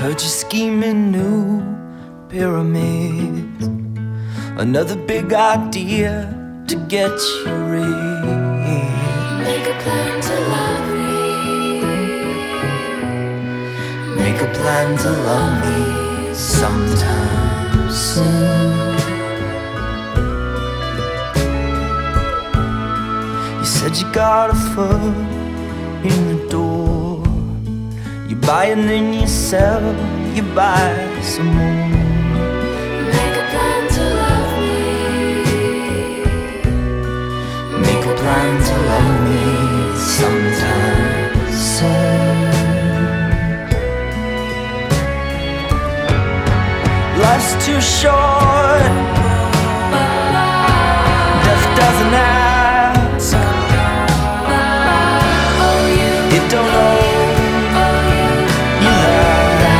heard you scheming new pyramids, another big idea to get you rich. Make a plan to love me. Make a plan to love me sometime soon. You said you got a foot in the door. You buy and then you sell, you buy some more. Make a plan to love me. Make a plan to love me sometime soon. Life's too short, death doesn't ask. It don't know you have.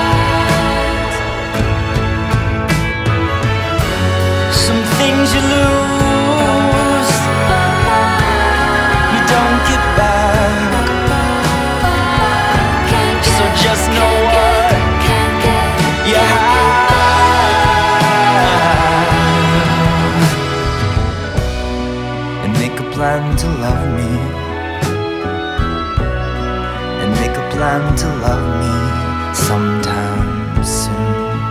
Some things you lose, you don't get back. So just know what you have. Make a plan to love me, and make a plan to love me sometime soon.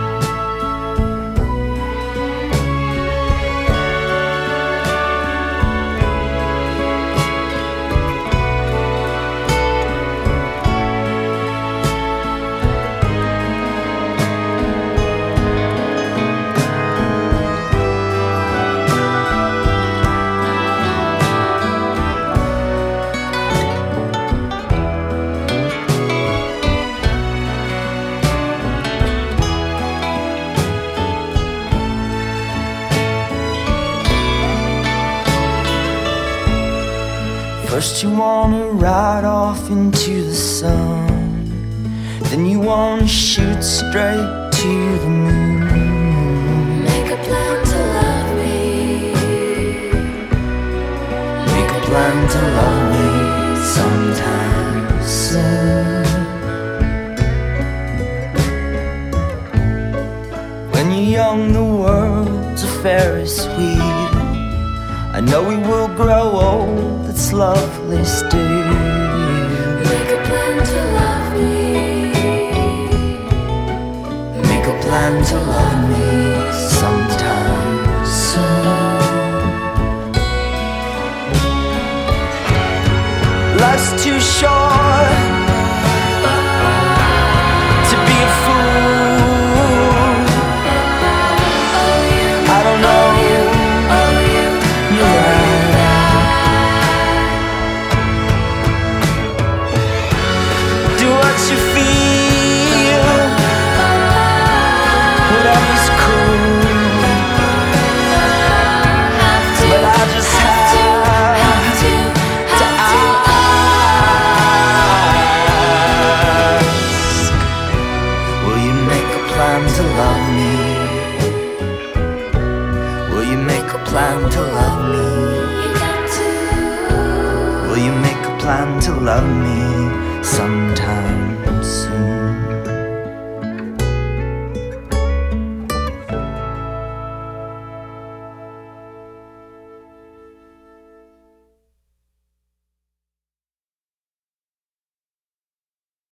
First you wanna ride off into the sun, then you wanna shoot straight to the moon. Make a plan to love me. Make a plan to love me sometime soon. When you're young, the world's a Ferris wheel. I know we will grow old, it's lovely still. Make a plan to love me. Make a plan to love me sometime soon. Life's too short to be a fool. I don't know. What you feel, whatever's cool. But I just have to ask, will you make a plan to love me? Will you make a plan to love me? Will you make a plan to love me sometime?